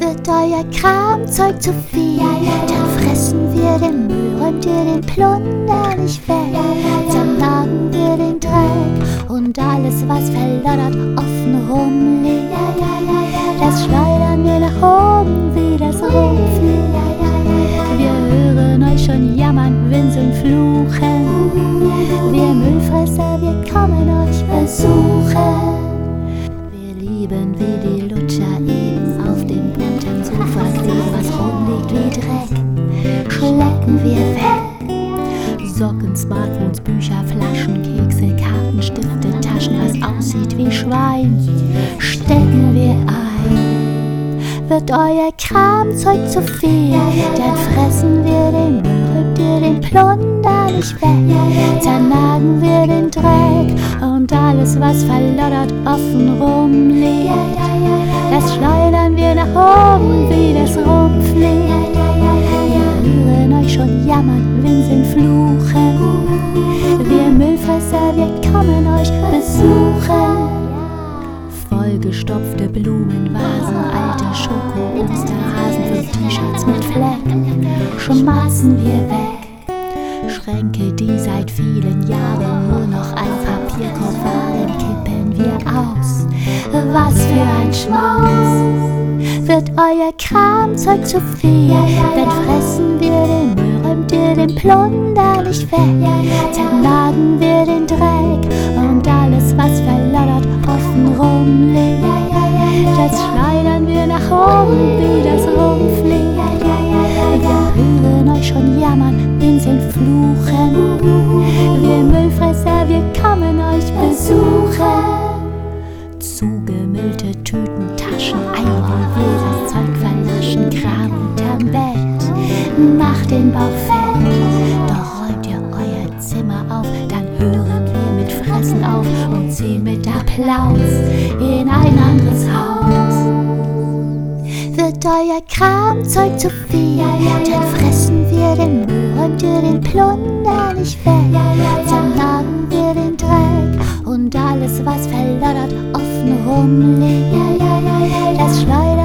Wird euer Kramzeug zu viel, dann fressen wir den Müll, räumt ihr den Plunder nicht weg. Zernagen wir den Dreck und alles, was verloddert, offen rumliegt. Das schleudern wir nach oben, wie das rumfliegt. Wir hören euch schon jammern, winseln, fluchen. Wir Müllfresser, wir kommen euch besuchen. Wir lieben wie die Lutscher eben auf dem bunten Sofa kleben, was rumliegt wie Dreck, schlecken wir weg. Socken, Smartphones, Bücher, Flaschen, Kekse, Karten, Stifte, Taschen, was aussieht wie Schwein, stecken wir ein. Wird euer Kramzeug zu viel, dann fressen wir den Müll, räumt ihr den Plunder nicht weg. Zernagen wir den Dreck und alles, was verloddert, offen rumliegt. Das schleudern wir nach oben, wie das rumfliegt. Wir hören euch schon jammern, winseln, fluchen. Wir Müllfresser, wir kommen euch besuchen. Vollgestopfte Blumenvasen, alte Schoko-Osterhasen für T-Shirts mit Flecken, schmeißen wir weg. Schränke, die seit vielen Jahren nur noch ein Papierkorb waren, kippen wir aus. Was für ein Schmaus! Wird euer Kramzeug zu viel, dann fressen wir den Müll, räumt ihr den Plunder nicht weg. Zernagen wir den Dreck und alles, was verloddert, offen rumliegt. Das schleudern wir nach oben, wie das rumfliegt. Wir hören euch schon jammern, winseln, fluchen. Wir Müllfresser, wir kommen euch besuchen. Zugemüllte Tüten, Taschen, Eile, wir das Zeug vernaschen, Kram unterm Bett, macht den Bauch fett. Doch räumt ihr euer Zimmer auf, dann hören wir mit Fressen auf und ziehen mit Applaus in ein anderes Haus. Wird euer Kramzeug zu viel, dann fressen wir den Müll, räumt ihr den Plunder nicht weg. Zernagen wir den Dreck und alles, was verloddert, offen rumliegt. Das schleudert